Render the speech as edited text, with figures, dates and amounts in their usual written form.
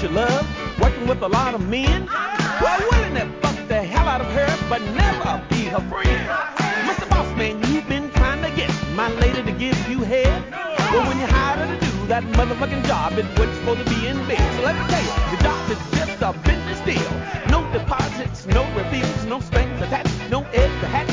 love, working with a lot of men who are willing to fuck the hell out of her, but never be her friend. Mr. Boss Man, you've been trying to get my lady to give you head. But when you hired her to do that motherfucking job, it wasn't supposed to be in bed. So let me tell you, the job is just a business deal. No deposits, no reveals, no strings attached, no eggs to hatch.